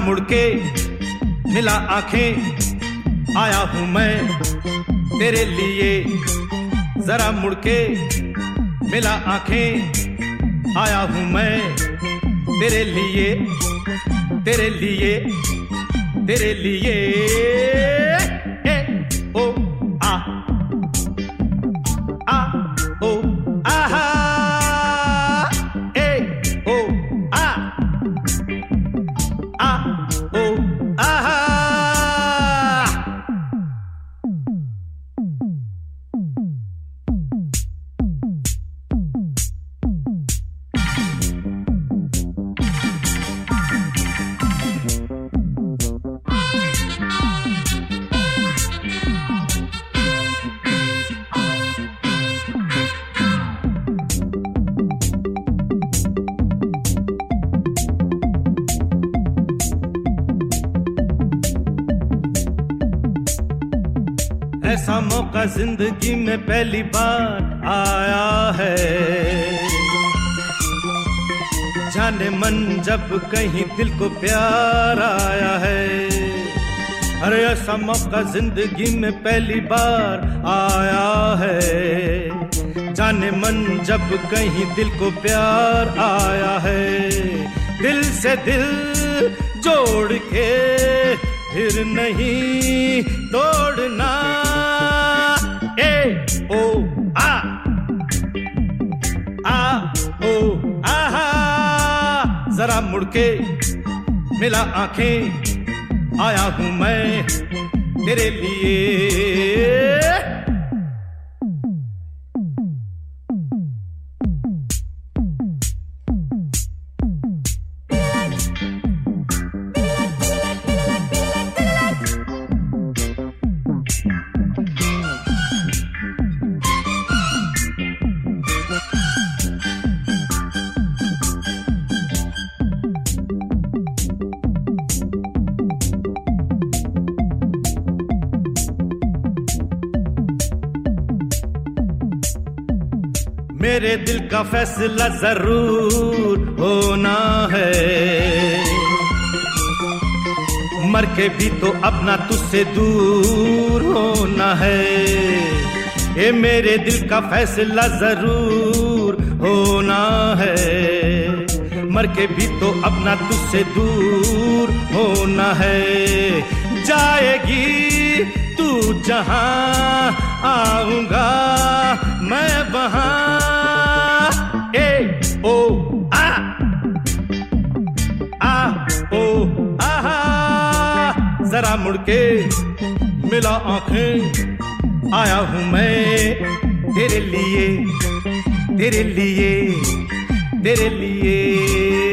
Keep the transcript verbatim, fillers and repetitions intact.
मुड़ के मिला आंखें, आया हूं मैं तेरे लिए। जरा मुड़ के मिला आंखें, आया हूं मैं तेरे लिए, तेरे लिए, तेरे लिए। ए ओ आ आ ओ आहा, ए ओ आ आ ओ आहा। ऐसा मौका जिंदगी में पहली बार आया है, जाने मन जब कहीं दिल को प्यार आया है। अरे ऐसा मौका जिंदगी में पहली बार आया है, जाने मन जब कहीं दिल को प्यार आया है। दिल से दिल जोड़ के फिर नहीं तोड़ना। ए ओ आ आ ओ आहा। जरा मुड़ के मिला आंखें, आया हूं मैं तेरे लिए। मेरे दिल का फैसला जरूर होना है, मर के भी तो अपना तुझसे दूर होना है। ये मेरे दिल का फैसला जरूर होना है, मर के भी तो अपना तुझसे दूर होना है। जाएगी तू जहां, आऊंगा मैं वहां। ए ओ आ आ ओ आहा। जरा मुड़ के मिला आंखें, आया हूं मैं तेरे लिए, तेरे लिए, तेरे लिए।